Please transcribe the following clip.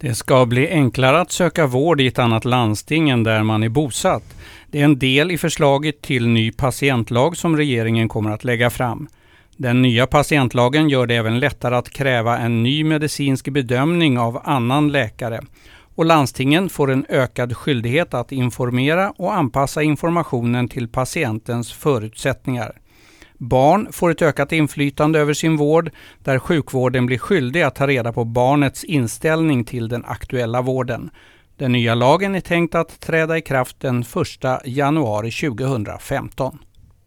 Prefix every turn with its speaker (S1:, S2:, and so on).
S1: Det ska bli enklare att söka vård i ett annat landsting än där man är bosatt. Det är en del i förslaget till ny patientlag som regeringen kommer att lägga fram. Den nya patientlagen gör det även lättare att kräva en ny medicinsk bedömning av annan läkare. Och landstingen får en ökad skyldighet att informera och anpassa informationen till patientens förutsättningar. Barn får ett ökat inflytande över sin vård, där sjukvården blir skyldig att ta reda på barnets inställning till den aktuella vården. Den nya lagen är tänkt att träda i kraft den 1 januari 2015.